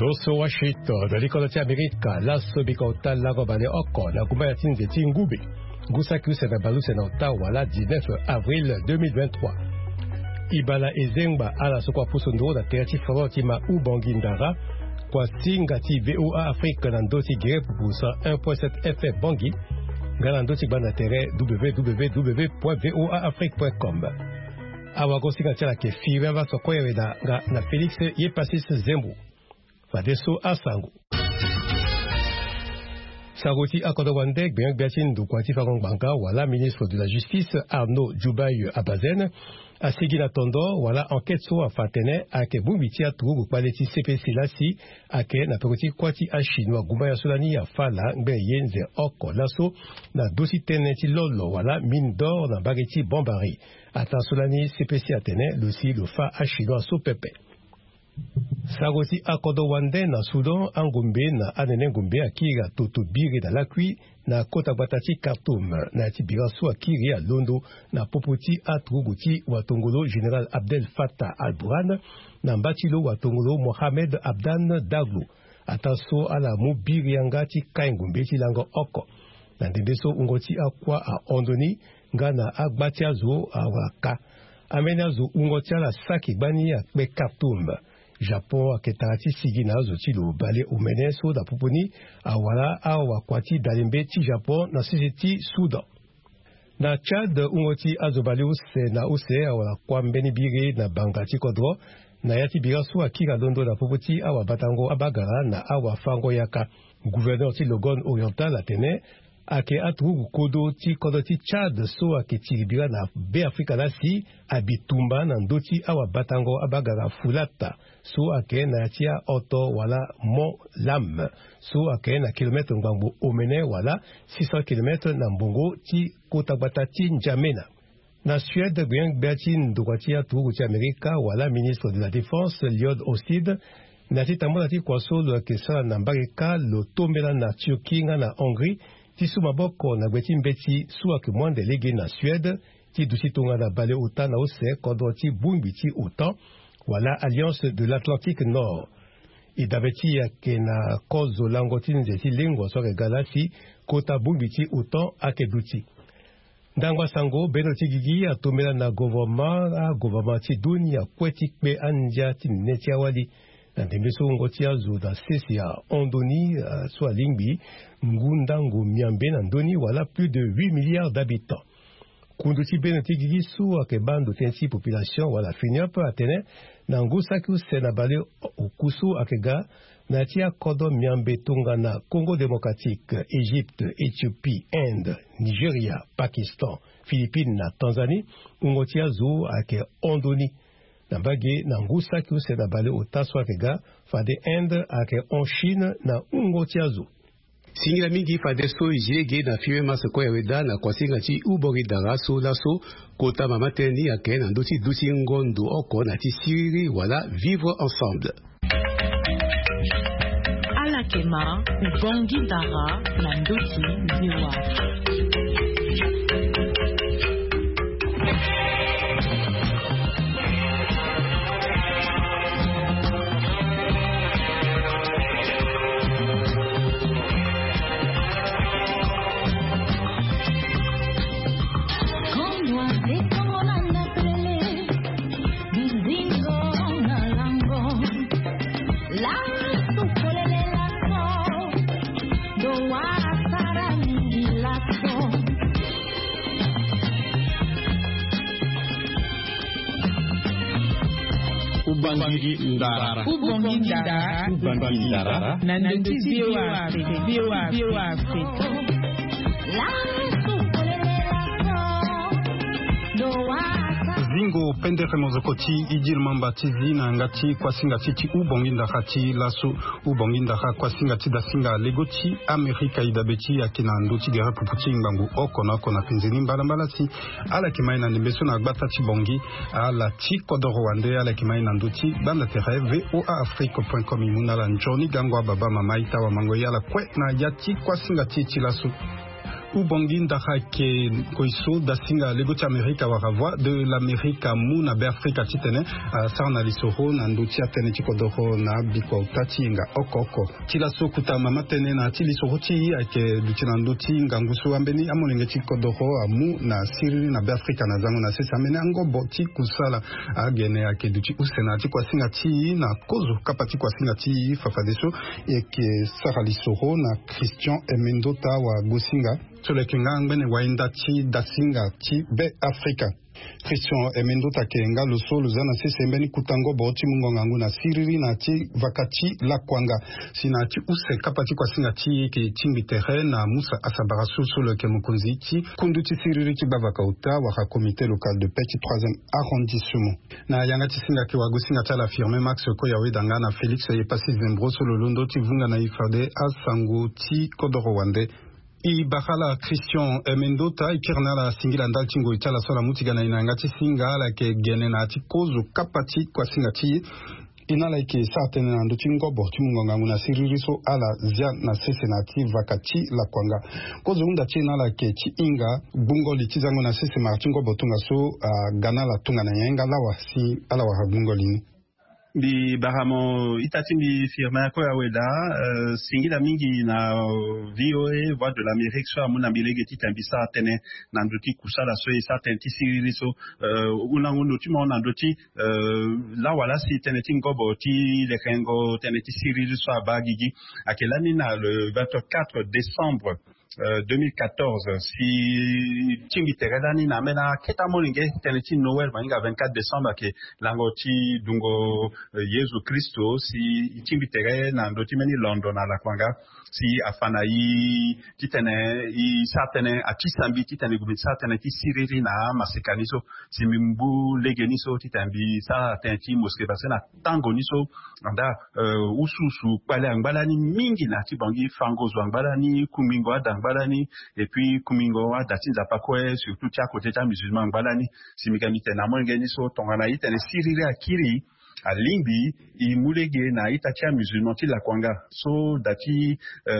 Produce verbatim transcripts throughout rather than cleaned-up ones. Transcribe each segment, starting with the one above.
Loso Washington, l'École d'Amérique, la Sobicota, la Robane Oko, la Goumayatin de Tingoubi, Goussaku Senabalou Senota, voilà, dix-neuf avril deux mille vingt-trois. Ibala Ezengba, Ala Sokwa Pusundo, la Teati Forotima Ubangindara, Kwa Singati V O A Afrique, Nandoti Gere, pour cent un virgule sept F M Bangui, Galandoti Banatere, w w w point v o a afrique point com. Awago Singatiala ke Fiva Sokoyeda, na Félix Yepasis Zembu. Fadeso Asango. Saroti Akodowande, Biang Biatin du Kwati Farong Banka, voilà, ministre de la Justice, Arnaud Djoubaï Abazen, a Sigila Tondo, voilà, enquête sur Fatene, a ke Bumbitia Trou, Paleti C P C Lassi, a ke na Pekoti Kwati a Chinois, Goumaya Solani, a Fala, Benyenze, Oko, Lasso, na Dosi Teneti Lolo, voilà, mine d'or, na Bageti Bombari, Ata Solani, C P C Atene, le si, le Fa a Chinois, So Pepe. Saroti Akodo Wande na Soudan, Angombe na Anene Ngombe Akira Toto Biri na Lakui, na Kota Batati Khartoum, na Tibirasu Akiri a Londo, na Popoti Atruguti Watongolo Général Abdel Fattah Al-Burhan, na Mbatilo Watongolo Mohamed Abdan Daglo, Ataso ala Mubiri Angati Kaingombe Tilango Oko, na Ndebeso Ungoti Akwa a Ondoni, Ngana Agbatiazo a Waka, Amenazo Ungotia la Saki Bani a Kwe Khartoum, Japon aketati sigina zoti lo bale umeneso da pupuni awala awa kwati dalimbe ti Japon na sisiti Soudan. Na Chad ungoti azobali use na use awala kwambeni bire na bangati kodro na yati birasu akira londo na puputi awa batango abagara na awa fango yaka. Gouverneur ti Logon Oriental atene ake atrugu kodo ti kodo ti Chad so ake tiribira na be Afrika lasi abitumba na ndoti awa batango abagara fulata so ake na tia oto wala Mont Lam so ake na kilometre ngambo omene wala six cents kilomètres na mbongo ti kota bata ti N'Djamena. Na Suède gwen beati ndokati atrugu ti Amerika wala ministre de la Défense Lloyd Austin na ti tambo na ti kwaso lo ake sala na mbarika lo tombela na Turquie nga na Hongrie ti su maboko na gweti mbeti su ake mwande lege na Suède ti dusi tonga na bale ota na ose kodro ti bumbi ti OTAN wala Alliance de l'Atlantique Nord. Idabeti yake na kozo lango ti nzeti lingwa soke galasi kota bumbi ti OTAN ake duti. Ndangwa sango beno ti gigi atomela na gouvernement a gouvernement ti duni a kweti kpe andia ti neti awali. Na dembeso ngoti azo da sesi a Ondoni uh, soit lingbi ngundango miambe na ndoni wala plus de huit milliards d'habitants. Kunduti beno ti gigi su ake bando tensi population wala finiop atene na ngusaku sena bale okusu ake ga na tia kodo miambe tunga na Congo démocratique, Égypte, Éthiopie, Inde, Nigeria, Pakistan, Philippines na Tanzanie ungoti azo ake Ondoni. Na bage na ngusaku sena bale otaso ake ga fade Inde ake en Chine na ungoti azo. Singira mingi fadeso ijege na fiwe masoko ya weda na kwa singa ti ubori daraso laso kota mamateni yake na ndoti dusi ngondo oko na ti siri wala vivre ensemble. Alakema ubongi dara na ndoti ziwa. Ubangiji Ndara. Ubangiji Ndara. Ubangiji Ndara. Nandoti biwa Afrika. Biwa biwa Afrika. Zingo pendere mozokoti idil mamba tizi na ngati kwa singa titi ubongi ndara ti lasu ubongi ndara kwa singa ti da singa legoti Amerika idabeti ya kina ndoti gera puputi mbangu oko na oko na pinzini mbala mbala si ala kimai na nimbeso na gbata ti bongi ala ti kodoro wande ala kimai na ndoti banda tere v o a afrique point com imuna la njoni gangwa baba mama ita wa mango yala kwe na yati kwa singa titi lasu ubongi ndaka ke koiso dasinga lego ti Amerika waravwa de l'Amerika mu na be Afrika titene sar na lisoro na nduti atene ti kodoro na biko tati nga okoko tila sokuta mama tene na ti lisoro ti ake duti na nduti ngangusu ambeni amolenge ti kodoro amu na siri na be Afrika na zango na sesa mene angobo ti kusala agene ake duti usena ti kwasinga ti na kozo kapa ti kwasinga ti fafadeso eke sara lisoro na Christian Emendota wa gosinga sole kenga ngene wainda ti dasinga ti be Afrika Christian Emendota kenga lo solo zana sese mbeni kutango bo ti mungonga ngu na siriri na ti vakati la kwanga sina ti use kapati kwa singa ti ke timbi terrain na musa asabara solo ke mukunzi ti kundu ti siriri ti bavaka uta wa comité local de paix troisième arrondissement na yanga ti singa ke wago singa ta la firme Max ko yawe danga na Felix ye passé zembro solo londo ti vunga na ifade asango ti kodoro wande I bakala Christian Emendota ikirna la singila ndal tingo itala sola mutiga na inanga ti singa la ke gene na ti kozo kapati kwa singa ti ina la ke satene na nduti ngobo ti mungonga nguna siririso ala zia na sese na ti vakati la kwanga kozo unda ti ina la ke ti inga bungo li ti zango na sese ma ti ngobo tunga so uh, gana la tunga na yenga lawa si ala wa bungo lini bi baramo itati bi firma ko aweda uh, singila mingi na V O A voix de l'Amérique so amuna bilege ti tambisa tene na nduti kusala so isa tenti siriri so uh, una ngundo ti mo na nduti uh, la wala si tene ti ngobo ti le kengo tene ti siriri so abagigi akelani na le vingt-quatre décembre Euh, deux mille quatorze si tingi teredani na mena keta molinge teneti Noël manga vingt-quatre décembre ke lango ti dungo uh, Yesu Kristo si tingi tere na ndoti meni London na la kwanga si afana yi titene i satene ati sambi titene gubi satene ti siriri na masekaniso si mimbu legeniso titambi sa tenti moske basena tango niso anda uh, ususu pale angbalani mingi na ti bangi fangozo angbalani kumingo ada angbalani et puis kumingo ada tinza pakwe surtout tia côté ta musulman angbalani si mikami tena mongeni so tongana itene siriri akiri a limbi i mulege na itatia musulman ti la kwanga so dati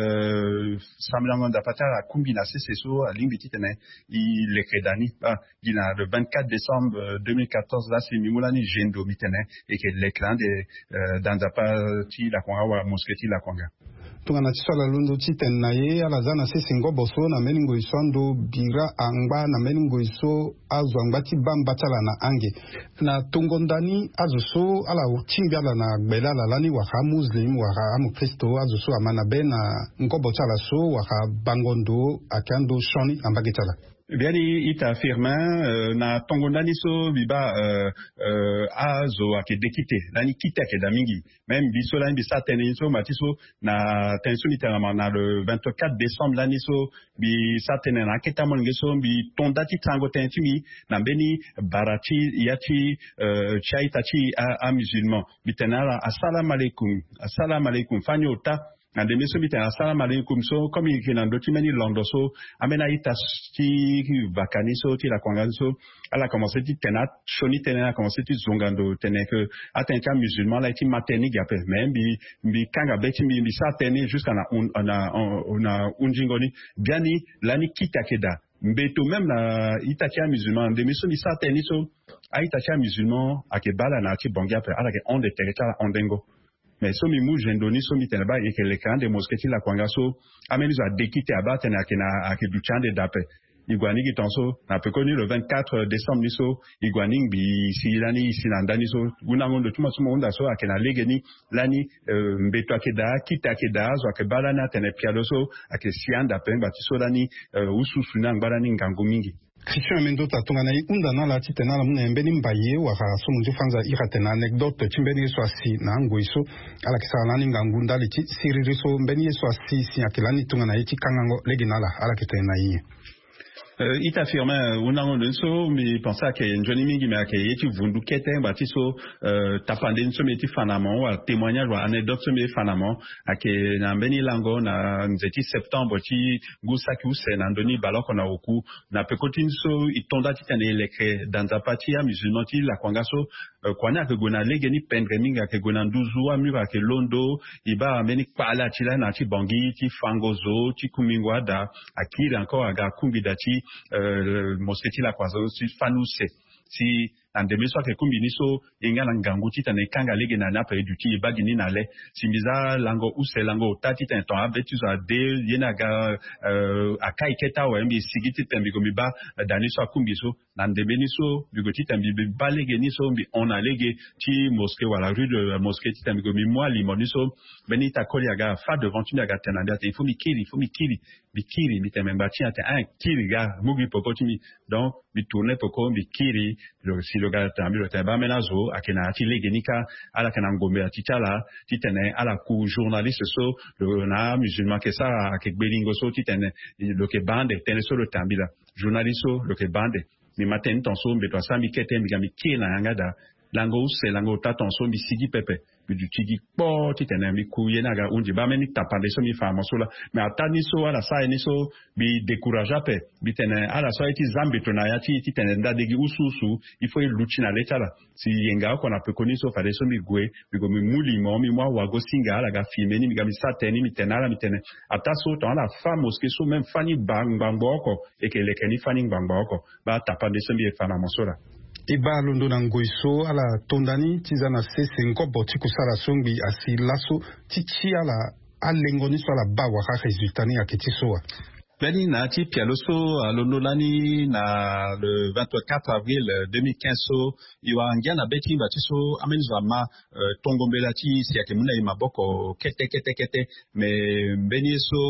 euh, samlango da patara kumbi na sese so a limbi titene i lekredani ah, gina le vingt-quatre décembre deux mille quatorze là c'est mimulani jendo mitene et que l'éclat de euh, dans da ti la kwanga wa mosketi la kwanga tunga na tisala lundo titen na ye ala zana sese ngobo so na meningo isondo bira angba na meningo iso azu angba ti bamba tala na ange na tungo ndani azu so ala uchimbi ala na gbela la lani waka muslim waka amu kristo azu so amana be na ngobo tala so waka bangondo akando shoni ambage tala Biani ita firma uh, na tongo ndani so biba uh, uh, azo ake dekite nani kita ke damingi même biso la bisa tene so matiso na tenso literalement na le vingt-quatre décembre lani so bi satene na keta monge so bi tondati tango tentimi na beni barati yati uh, chaita chi a, a musulman bitenala assalamu alaikum assalamu alaikum fanyota na de meso bita assalamu alaikum so comme il na ndoti meni londo so amena ita ti vakani so ti la kwanga so ala commencé ti tena choni tena a commencé ti zongando tena que atenta musulman la ti mateni gape même bi bi kanga beti bi bi sa tena jusqu'à na on na on na unjingoni biani lani kita keda mbeto même na itatia musulman de meso bi sa tena so a itatia musulman akebala na ti bongia pe ala ke on de territoire ondengo mais so mi mu jendoni so mi teneba e ke le kan de mosketi la kwanga so ameni zo dekite abate na ke na ake duchande dape igwani ki tonso na pe koni le vingt-quatre décembre ni so igwani bi silani silandani so una ngondo tuma so onda so ake na legeni lani uh, mbeto ake da kita ake da zo ake balana tene piado so ake sianda pe ngati so lani uh, ususu na ngbalani ngango mingi Christian Emendota tungana i unda na la titena la muna mbeni mbaye waka so munju fanza iratena anecdote chimbeni so asi na ngoiso ala kisala ni ngangunda li ti siriri so mbeni so asi si akilani tungana i ti kangango leginala ala kitena yi Uh, ita firma unango nso mi pensa ke njoni mingi me ke yeti vundu kete mbati so uh, tapande nso meti fanamo wa témoignage wa anecdote me fanamo ake na mbeni lango na nzeti septembre ti gusaki use na ndoni baloko na oku na pekoti nso itonda ti tane lekre danza pati ya musulman ti la kwangaso uh, kwanya ke gona legeni pendre minga ke gona nduzu wa mura ke londo iba mbeni pala ti la na ti bangi ti fangozo ti kumingwada akiri encore aga kumbi dati Uh, mosketi la kwazo si fanuse si andeme so ke kumbi niso inga na ngangu tita na kanga lege na na pe duti bagini na le simbiza lango use lango tati tan ton abetu za de yena ga uh, akai keta wa mbi sigiti tembi ko miba dani so kumbi so na ndeme niso bigoti tembi ba lege niso mbi on a lege ti mosquée wala rue de mosquée ti tembi ko mi moi limoniso benita koli aga fa devant tu aga tenanda il faut mi kiri il faut mi kiri mi kiri mi tembe ti ata un kiri ga mugi pokoti mi donc mi tourner poko mi kiri si le gars tambi le tamba menazo akena ati legenika ala kana ngombe atitala titene ala ku journaliste so le na musulman ke sa akegbelingo so titene le ke bande tene so le tambi la journaliste so le ke bande mi matin tonso mbe to sami kete mi gami kila ngada lango se lango tatonso mi sigi pepe du tigi po titene mi kuye naga unji ba meni tapande so mi fama so la mais atani so ala sa ni so bi décourager pe bi tene ala so eti zambi to na ya ti titene ndadegi ususu il faut luchi na leta la si yenga ko na pe koni so fa de so mi gwe bi go mi muli mo mi mo wa go singa ala ga filme ni mi ga mi sateni mi tenala mi tene ataso to ala fa mosque so même fani bang bang boko e ke le keni fani bang boko ba tapande so mi fana mo so la iba londo na ngoiso ala tondani tiza na sese ngobo ti kusala songbi asi laso ti ti ala alengoni so ala bawa ka resultat ni akiti soa Beni na ti pialoso alonolani na le vingt-quatre avril deux mille quinze so iwa ngia na beti mbati so amenza ma uh, tongombela ti siake muna ima boko kete kete kete me beni so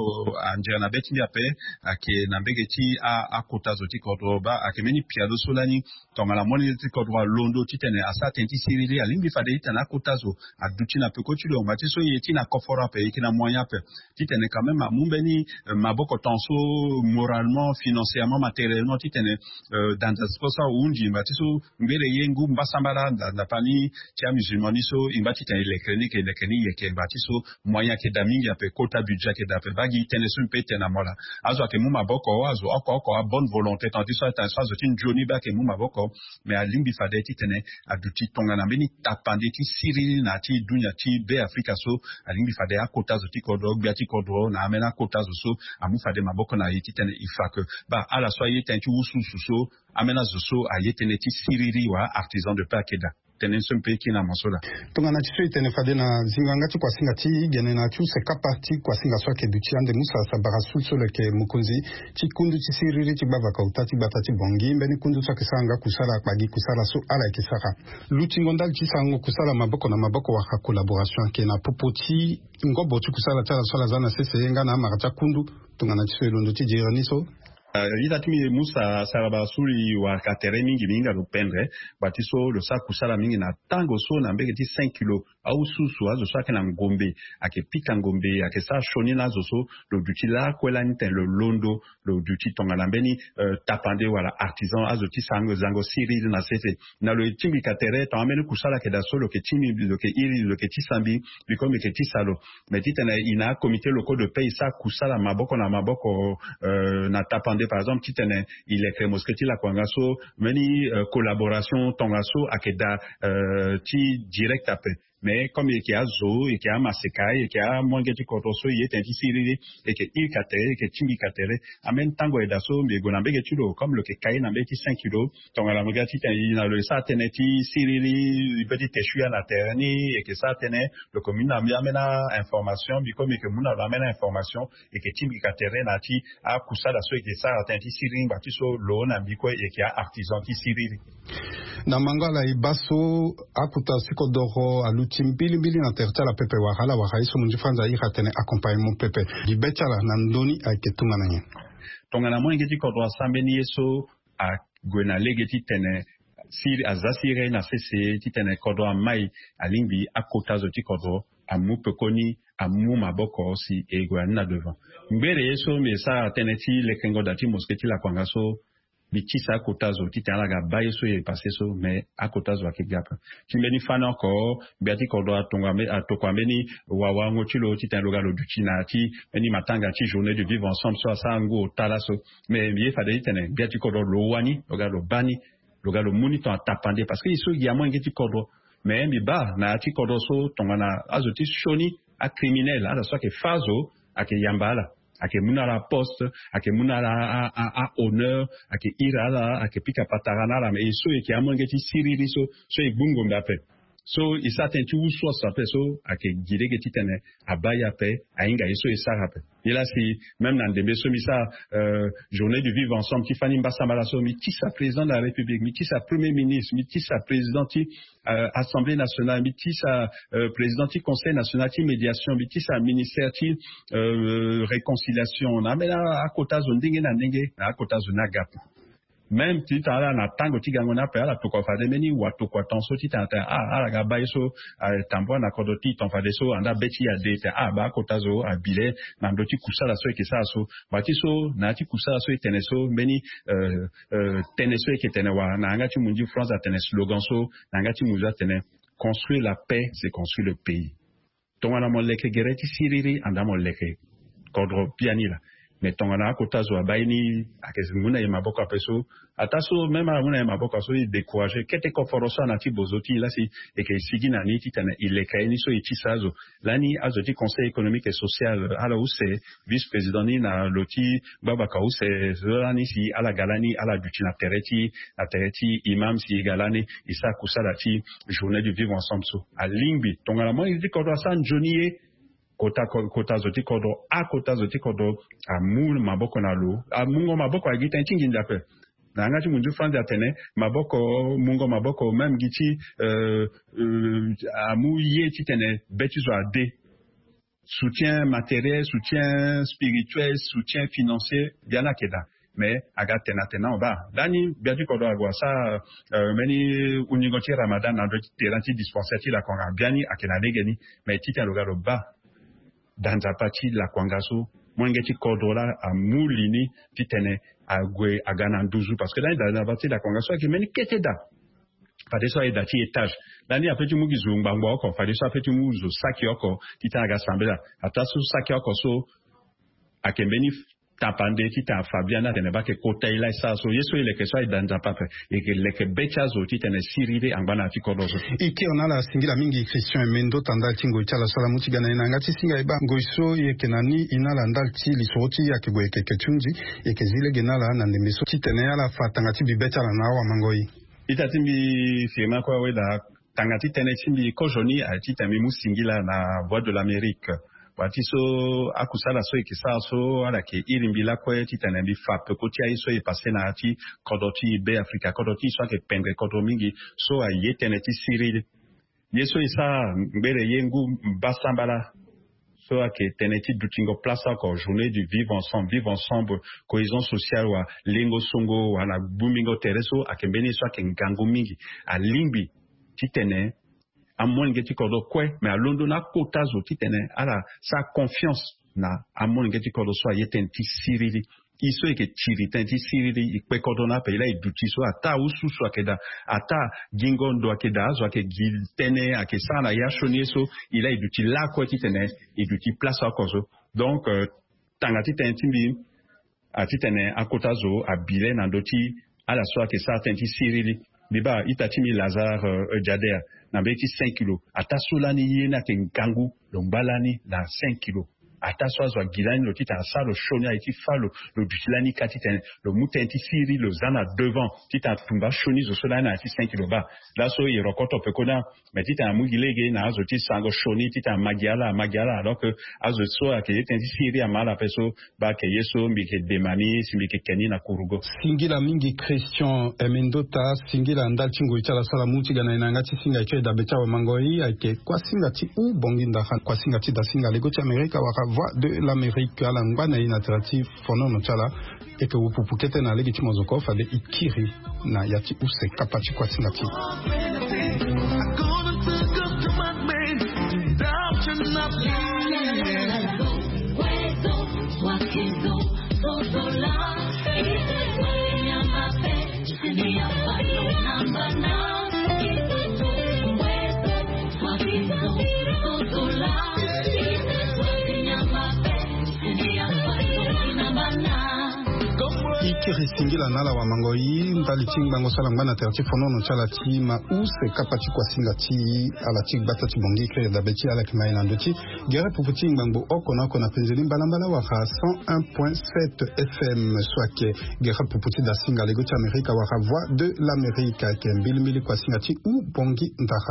anjera na beti ape ake na mbege ti a akota zo ti kodro ba ake meni pialoso lani tonga la moni ti kodro londo ti tene asa tenti sirili alimbi fade ti na akota zo aduti na peko ti lo mbati so yeti na kofora pe yeki na moyen pe ti tene quand même amumbeni uh, maboko tanso moralement, financièrement, matériellement, titene dans ce sposa unji mbati so mbere yengu mbasambala na pani tia musulmani so imbati tene lekreni ke lekreni yeke mbati so moyen ke damingi ape kota budget ke dape bagi tene so mpe tena mola azo ke muma boko azo oko oko a bonne volonté tandis so tan so tin joni ba ke muma boko mais a limbi fade titene aduti tonga na beni tapande ti siri na ti dunya ti be Afrika so a limbi fade a kota zo ti kodro biati kodro na amena kota zo so amu fade maboko na yiti tene ifake ba ala so yiti tentu usu suso amena zo so a yiti ne ti siriri wa artisan de pakeda tene sompe kina masola tonga na tiso tene fade na zinganga ti kwa singa ti gene na tu se kapati kwa singa so ke duti ande musa sa barasul so le ke mukunzi ti kundu ti siriri ti bava ka utati bata ti bongi mbeni kundu so ke sanga kusala kpagi kusala so ala ke saka luti ngondal ti sango kusala maboko na maboko wa collaboration ke na popoti ngobo ti kusala tala so la zana sese nga na marata kundu tonga na tiso londo ti jirani so Uh, ida timi musa saraba suri wa katere mingi minga rupendre batiso lo sa kusala mingi na tango so na mbege ti cinq kilos au susu azo so akena ngombe ake pika ngombe ake sa shoni na zo so lo duti la kwela nite lo londo lo duti tonga na mbeni uh, tapande wala artisan azo ti sango zango siri na sese na lo timi katere to amene kusala ke da so lo ke timi lo ke iri lo ke ti sambi bikome ke ti salo metita na ina comité local de paix sa kusala maboko na maboko uh, na tapande par exemple titene il est créé mosqueti la kwangaso many uh, collaboration tongaso akeda uh, ti direct ape mais comme il y a zo et qu'il y a masekai et qu'il y a mongeti kotoso il est un tisiri et que il katere que timbi katere amen tango edaso mais gonambe getulo comme le kai na beti cinq kilos tonga la mogati il na le sa teneti sirili petit teshu à la terre ni et que ça tenait le commune amena information bi comme que muna amena information et que timbi katere na ti a kusala so et que ça tenti sirili ba ti so lo na biko et qu'il y a artisan ti sirili na mangala ibaso akuta sikodoro alu timbili mbili na tertala pepe wahala wahaiso munjifanza ika tene accompagnement pepe libetala na ndoni aiketunga na nye tonga na mwengeti kodwa sambeni yeso a gwena legeti tene siri azasire na sese ti tene kodwa mai alimbi akotazo ti kodwa amu pekoni amu maboko si ego na devant mbere yeso me sa teneti le kengo dati mosketi la kwangaso bitisa kotazo titala ga bayeso e passé so mais a kotazo akigapa kimeni fana ko biati kodo atonga me atokwa meni wawa ngotilo titalo lo duchina ti meni matanga ti journée de vivre ensemble so sa ngo talaso mais bien fade tene biati kodo lo wani lo bani lo muni to atapande parce que iso ya mo ngeti kodo mais mi ba na ti kodo so tonga na azoti shoni a criminel ala so ke fazo ake yambala ake munala poste ake munala a, a, a honneur ake irala ake pika patarana la mais so e ki amongeti siriri so so e bungo mbape so isa tenti uso sape so ake girege titene abaya pe ainga eso isa rape ila si même dans des so misa euh, journée du vivre ensemble qui fani mbasa malaso mi tisa président de la République mi tisa premier ministre mi tisa président ti euh, assemblée nationale mi tisa euh, président ti conseil national ti médiation mi tisa ministère ti euh, réconciliation na mena akota zo ndenge na ndenge na akota zo na gap même si tu as un tango ti gango na pe ala to ko fa de meni wa to ko ton so ti ta ah ala ga ba so tambo na ko do ti ton fa de so anda beti ya de ta ah ba ko ta zo abile na do ti kusala so ke sa so ba ti so na ti kusala so tene so meni euh euh tene so ke tene wa na nga ti munji France a tene slogan so na nga ti muza tene construire la paix c'est construire le pays ton ana mo leke gereti siriri anda mo leke kodro pianila mais tongana kota zo abaini akezimuna ya maboko apeso ataso même amuna ya maboko so décourager kete koforoso na ti bozoti là si et que sigina ni titana il est kaini so itisazo lani azoti conseil économique et social ala où c'est vice-président ni na loti baba ka où c'est lani si ala galani ala dutina tereti na tereti imam si galani isa kusala ti journée du vivre ensemble so a lingbi tongana mo dit ko do san jonie kota kota zoti kodo a kota zoti kodo a mul maboko na lo a mungo maboko agita ntingi ndape na ngati munju franda tene maboko mungo maboko même giti euh euh a muye titene betizo ade soutien matériel soutien spirituel soutien financier biana keda mais aga tena tena on va dani biatu kodo agwa sa euh, meni unigoti ramadan na do tiranti dispensaire la konga biani akena degeni mais tita lo galo ba dans la partie de la Kwangaso, moi ngeti kodola a mulini titene a gwe a gana nduzu parce que dans la partie de la Kwangaso qui meni keteda pas de ça et dati étage là ni après tu mugi zumba ngwa ko fa de ça après tu mugi zo saki oko tita ga sambela atasu saki oko so akembeni tapande tita fabiana tene ba ke kota ila sa so yeso ile ke so dans la pape et que le ke becha zo titene sirire angana ti kodozo iki onala singila mingi Christian Mendo tanda tingo chala sala mutigana ina ngati singa iba ngoiso yekenani inala ndalti lisoti yake boyeke ketunji yeke zile genala na ndemeso titene ala fatanga ti bibecha la nawa mangoi itatimbi firma kwa weda tangati tene timbi kojoni a titami musingila na Voix de l'Amérique watiso akusala so ikisa so ala ke irimbila kwe titana bi fap ko ti aiso e passé na ati kodoti be Africa kodoti so ke pendre kodo mingi so a yetene ti siril yeso isa mbere yengu basambala so ke teneti dutingo plaça ko journée du vivre ensemble vivre ensemble cohésion sociale wa lingo songo wana bumingo tereso akembeni so ke ngango mingi a limbi titene amon ngeti kodo kwe mais a londo na kota zo titene ala sa confiance na amon ngeti kodo so yeten ti sirili iso eke chiri tenti sirili ikpe kodo na pe ila iduti so ata usu so akeda ata gingondo akeda zo ake giltene ake sana ya shoni so ila iduti la ko titene iduti place akozo donc euh, tangati tenti bi atitene akota zo abile na doti ala so ake sa tenti sirili biba itatimi Lazare euh, Jader na beti cinq kilos atasolani yena ke ngangu lombalani na cinq kilos ataswa zwa gilani lo tita sa lo shonia iti falo lo dutilani katiten lo mutenti siri lo zana devant tita tumba shoni zo solana ati cinq kilos ba la so y rokoto pekona mais tita mugilege na azo ti sango shoni tita magiala magiala alors que azo so ake tenti siri amala peso ba ke yeso mbike demani simbike keni na kurugo singila mingi Christian Emendota singila ndaltingo itala sala muti gana inangati singa ke da betawa mangoi ake kwa singa ti u bonginda kwa singa ti da singa lego ti Amerika waka Voix de l'Amérique à l'angwana inatrati fono no chala et que vous pouvez na legi ti mozoko fa de ikiri na yati use kapati kwa singati Ikiri singila nala wa mangoi ndali chingbango sala ngana terti fonono chala chi ma use kapachi kwa singa chi ala chi bata chi bongi kre da bechi ala kimai nandochi gere pupu chingbango oko na oko na penzeli mbalambala wa cent un point sept F M swake gere pupu chi da singa lego cha Amerika wa voix de l'Amérique ke mbili mbili kwa singa chi u bongi ndaha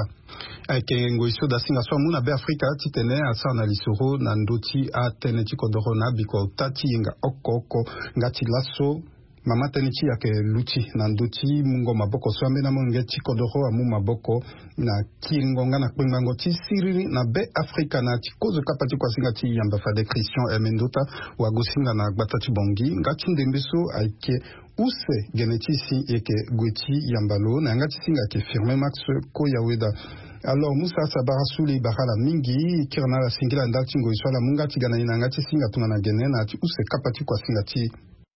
ake ngoiso da singa so muna be Afrika titene asa na lisoro na ndoti a tene chi kodoro na biko tati inga oko oko ngati laso mama tenichi yake luchi na nduchi mungo maboko swambe na monge chikodoro amu maboko na kiringonga na kwengango chi siriri na be Afrika na chikozo kapati kwa singa chi ambasade Christian Emendota wa gosinga na gbata chibongi ngati ndembeso aike use genetisi yake gweti yambalo na ngati singa ke firme Max Koyaweda. Alors Moussa Sabara Souli Bahala Mingi kirana la singila ndalchi ngo iswala munga tigana ina ngati singa tungana gene na ati use kapati kwa singa chi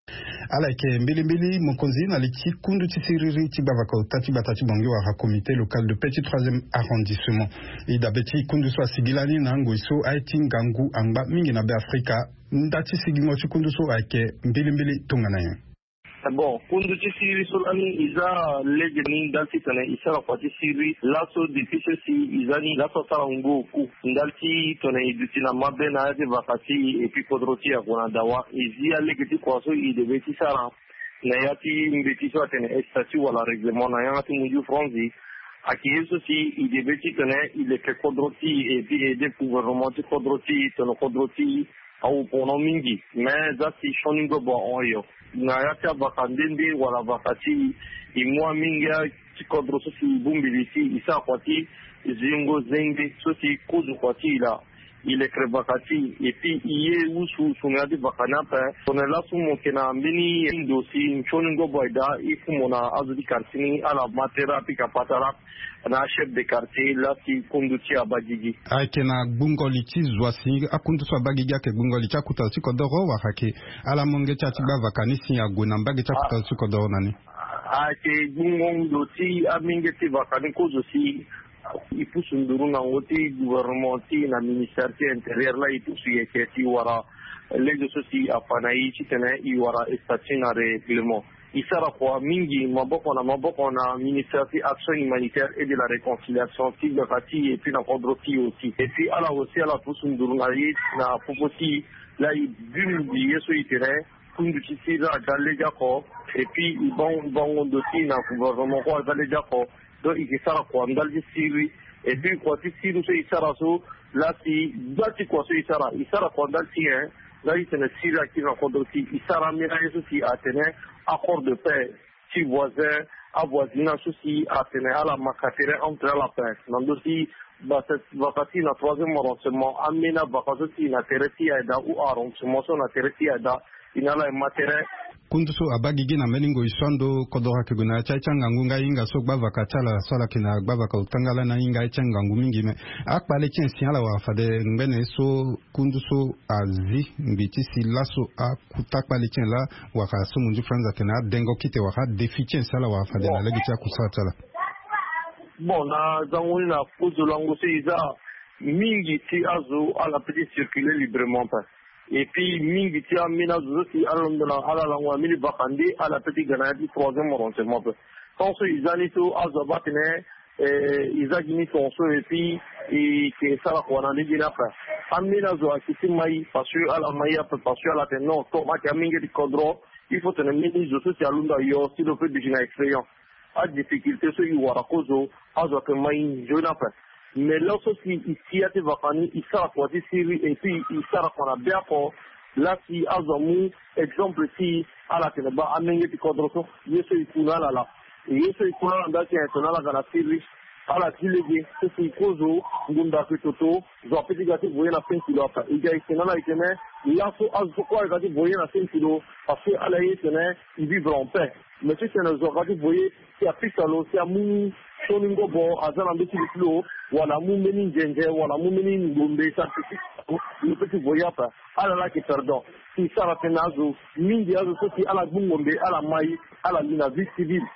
ala ke mbili mbili mokonzi na liti kundu tisiriri tibavaka utati batati bongi wa comité local de petit troisième arrondissement ida beti kundu so sigilani na ngoiso aiti ngangu amba mingi na be Afrika ndati sigimo chikundu so ake mbili mbili tungana yin. Bon, kundu tisiri solani iza legeni dalti tane isara kwati siri laso difícil si izani laso sara ungo ku dalti tone iduti na mabe na ate vakati epi kodroti ya kuna dawa izia legeti kwaso idebeti sara na yati mbeti so atene estati wala reglement na yati muju franzi aki yeso si idebeti tane ileke kodroti epi ede gouvernement kodroti tono kodroti au pono mingi mais za si shoningo bo oyo na yata bakandende wala bakati imwa mingi chikodro so si bumbilisi isa kwati zingo zenge so si kuzu kwati la ile krebakati epi iye usu sunadi bakanapa onela sumo kena mbini ndosi nchoningo boida ifumona azudi kartini ala matera pika patara na chef de quartier la si konduti abagigi akena gbungoli tizwasi akundu so abagigi ake gbungoli chakuta chikodoro wa hake ala monge chatiba vakanisi ya gona mbage chakuta chikodoro nani ake gbungondo ti aminge ti vakani kozo si ipusu nduru na wote gouvernement na ministère intérieur la ipusu yeketi wara les soci afana ichi tena iwara station na règlement isara kwa mingi maboko na maboko na ministère action humanitaire et de la réconciliation ti bakati et puis na kodroti aussi et puis ala aussi ala pusu nduru na yi na popoti la ibum di yeso itere kundu tisira galega ko et puis bon bon dossier na gouvernement ko galega ko do ikisara kwa ndalji siri et puis kwa siri so isara so la si dati kwa so isara isara kwa ndalji hein là il tene siri qui na kodoti isara mira yeso si atene accord de paix si voisin avoisinage aussi atene ala makatere entre la paix nando si bakati na troisième arrondissement amena bakati na tereti aida ou arrondissement so na tereti aida inala matere kunduso abagigi na meningo iswando kodora kiguna chaichanga ngunga inga so gbava kachala swala kina gbava ka utangala na inga changa ngumingi me akpale chensi ala wa fade ngene so kunduso azi mbiti silaso akutakpale chenla wa ka so munju franza kena dengo kite wa ka defi chensi ala wa fade na legi cha kusatala bon na zangoni na fuzo lango se iza mingi ti azo ala petit circuler librement pas. Et puis, mingi tia mina zuzi alondona ala langwa mili bakandi ala petit ganadi troisième arrondissement. Quand ce izani to azabatene izagini tonso et puis et que ça la kwana ndi na pa. Amina zo akisi mai parce que ala mai a parce que ala tenno to ma ka mingi di kodro il faut tenir mini zo so alunda yo si le fait de gina expérience. A difficulté so iwara kozo azo ke mai jona pa. Mais lorsque ici à te vacani il sera quoi siri et puis il sera qu'on a bien pour là si azamu exemple si à la teneba amenye ti kodroso yeso ikuna la la yeso ikuna ndaki etona la kana siri ala kilege si kozo ngunda petoto zo peti gati voyer na cinq kilo apa il y a ikena la ikene là so azo quoi gati voyer na cinq kilo parce que ala yetene il vivre en paix mais si c'est nos gati voyer si a pisalo si a mu soningo bo azana mbeti kilo wala mu meni njenje wala mu meni ngombe certificat le petit voyapa ala la ki pardon si sara tenazo mingi azo so si ala ngombe ala mai ala mina vie civile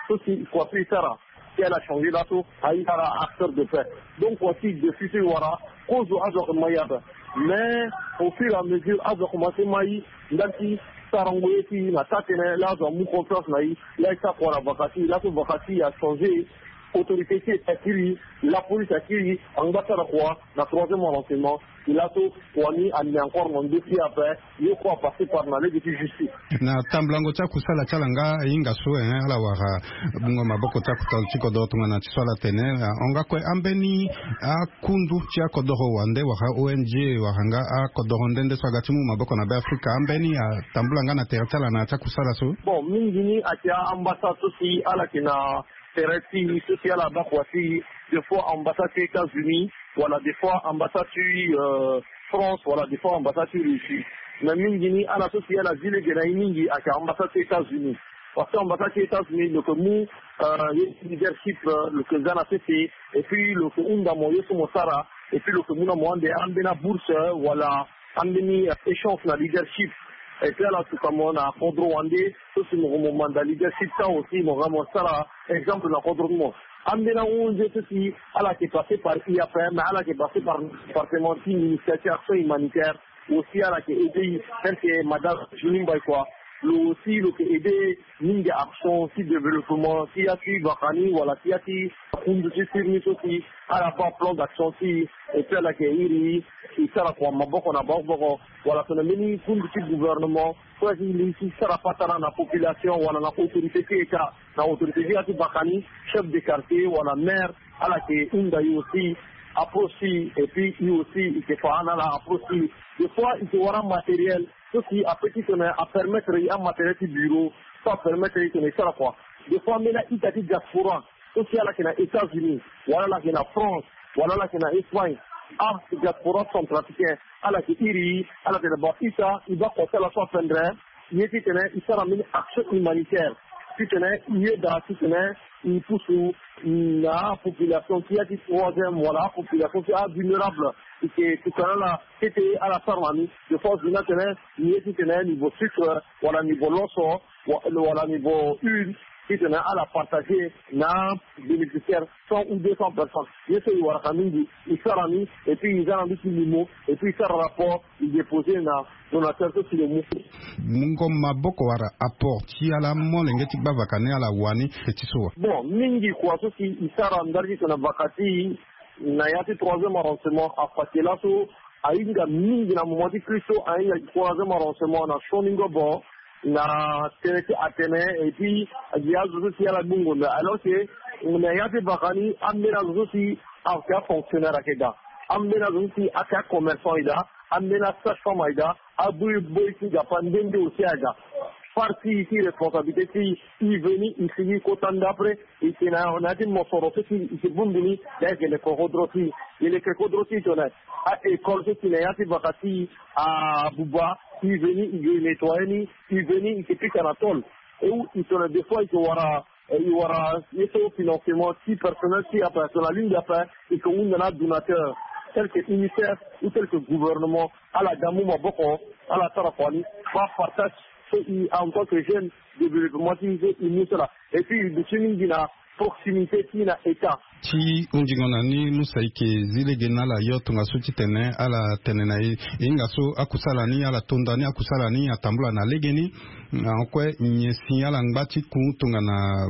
aussi quoi plus ça si elle a changé là tout aïe acteur de paix donc aussi de futur voilà cause azok mayaba mais au fur et à mesure azok commencé maï ndaki sarangoye ti na tatene là dans mon confiance naï là ça pour la vacati là tout vacati a changé autorité qui est acquise, la police acquise, ambassade à quoi, la troisième renseignement, il a tout, Wani a mis encore mon dossier après, il faut passer par la loi de justice. Na tamblango cha kusala chalanga inga suwe eh ala wara bungo maboko cha kutalchiko dotu na chiswala tene onga kwe ambeni a kundu cha kodoro wande waka O N G wahanga a kodoro ndende swagatimu maboko na Afrika ambeni a tambulanga na terchala na cha kusala su. Bon, mingini atia ambassade aussi ala kina terrestre social à Bakwasi, des fois ambassade des États-Unis, voilà, des fois ambassade euh, France, voilà, des fois ambassade Russie. Mais Mingini, à la société, à la ville de Mingi, à l'ambassade des États-Unis. Parce que l'ambassade des États-Unis, le que nous, le leadership, le que Zana C C, et puis le que Unda Moyo Somosara, et puis le que Mouna Mwande, Ambena Bourse, voilà, Ambeni échange na leadership. Et puis là, tout comme on a Condro Wandé, tout ce moment de leadership, ça aussi, mon ramon, ça, exemple, la Condro de moi. Amdena Onge, ceci, à la qui est passé par I A P M, à la qui est passé par le département d'initiative action humanitaire, aussi à la qui est aidé, celle qui est Madame Julim Baïkwa, aussi, le qui est aidé, ligne d'action, si développement, si a si Bakani, voilà, si a si, Kundusi Sirnis aussi, à la fois plan d'action, si, et puis à la qui est Iri, et ça, la quoi, Maboko, on a Boko, voilà, c'est le mini Kundusi gouvernement, soit il ici, ça la patara, la population, voilà, la autorité qui est là, la autorité qui est Bakani, chef de quartier, voilà, maire, à la qui est Undaï aussi, approche, et puis il aussi, il se fait un la approche, des fois, il se voit un matériel, ceci à petit on à permettre un matériel de bureau, ça permettre de ça la fois. Des fois, mais là, il y a des diaspora, ceci à la qui est aux États-Unis, voilà la qui est en France, voilà la qui est en Espagne, ah, ces diaspora centrafricains, à la qui est à la qui est Baptista, il va compter la soit prendre, il est il sera une action humanitaire. Si tu il est dans si tu il pousse la population qui a dit troisième, voilà, population qui est vulnérable. Et que tu connais là, c'était à la pharmacie, de force de maintenant, il est si tu niveau sucre, voilà, niveau loso, voilà, niveau huile, si tu à la partager, na bénéficiaire cent ou deux cents personnes. Il est sur Waramindi, il sera mis, et puis ils ont mis sur le mot, et puis il sera rapport, il déposé na donateur sur le mot. Mungo maboko wara apport ti ala mo lengeti ba vakane ala wani etiso. Bon, mingi kwa so si il sera ndarji na vakati na yati troisième arrangement à Fatela so ainga mingi na momenti Christo ainga troisième arrangement na Shoningo bon na Terete Atene et puis il y a aussi à la Bungo alors que on a yati vakani amena aussi à faire fonctionnaire akeda amena aussi à faire commerçant ida amena sage-femme ida abu boy qui a pandemie aussi aga parti ici responsabilité si il venait ici qu'autant d'après et c'est là on a dit mon sort aussi il s'est bombini dès que les corodrosi et les corodrosi tu as à école c'est qu'il y a des vacances à Bouba il venait il nettoyer il venait il se pique à la tôle et où il se des fois il se aura il y aura il faut financement si personnel si après sur la ligne d'après et que on a donateur tel que UNICEF ou tel que gouvernement à la Gamouma Boko à la Tarafani va partage en tant que jeune développement il cela et puis de ce la proximité qui n'a état ti unjingona ni nusaike zile genala yo tunga suti tene ala tene na inga so akusala ni ala tonda ni akusala ni atambula na legeni akwe nyesi ala ngbati ku tunga na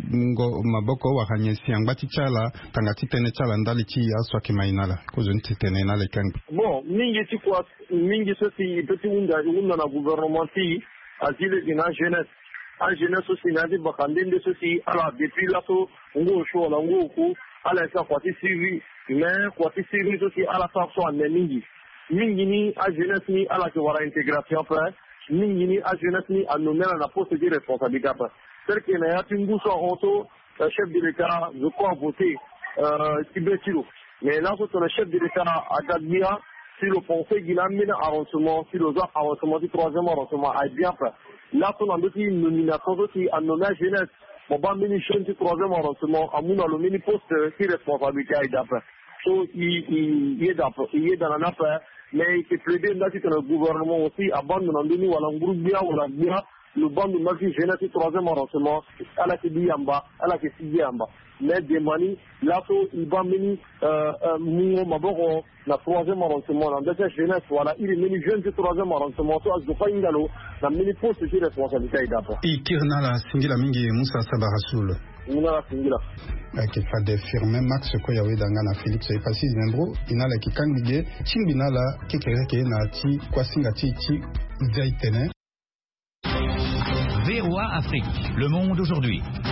ngo maboko wa nyesi ngbati chala tanga titene chala ndali chi aswa kimainala kuzo ntitene na lekang bon mingi ti kwa mingi ceci petit unda unda na gouvernement ti azile dina jeunesse en jeunesse aussi n'a dit bakandende ceci alors depuis là so ngo show la ngo ku ala sa kwati suivi mais kwati suivi aussi ala sa so en mingi mingi ni a jeunesse ni ala que wara intégration après mingi ni a jeunesse ni a nommer la poste de responsabilité après c'est que na tingu so auto chef de l'état je crois voter euh Tibetilo mais là c'est le chef de l'état à Gadia sur le conseil qu'il a mené arrangement sur le arrangement du troisième arrangement a bien fait. Là, on a aussi une nomination aussi à nommer jeunesse. Bon, bah, mini jeune du troisième arrangement, à mon le mini poste qui responsabilité à d'après. So, il, il, il est d'après, il est dans l'affaire, mais il s'est plaidé là, c'est que le gouvernement aussi abandonne en demi ou à l'engroupe bien ou à la bien, le banc de Mafi jeunesse troisième arrondissement à la Kibiyamba à la Kibiyamba mais des mani là il va mener Mouo Maboro la troisième arrondissement dans cette jeunesse voilà il est menu jeune du troisième arrondissement soit je pas ingalo la mini poste de responsabilité d'abord et kirna la singila mingi Moussa Sabarasoul Moussa la singila qui fait des firmes Max Koyawe dangana Félix et Passis Membro inala ki kangige chimbina la kekereke na ti kwasinga ti ti zaitene V O A Afrique, le monde aujourd'hui.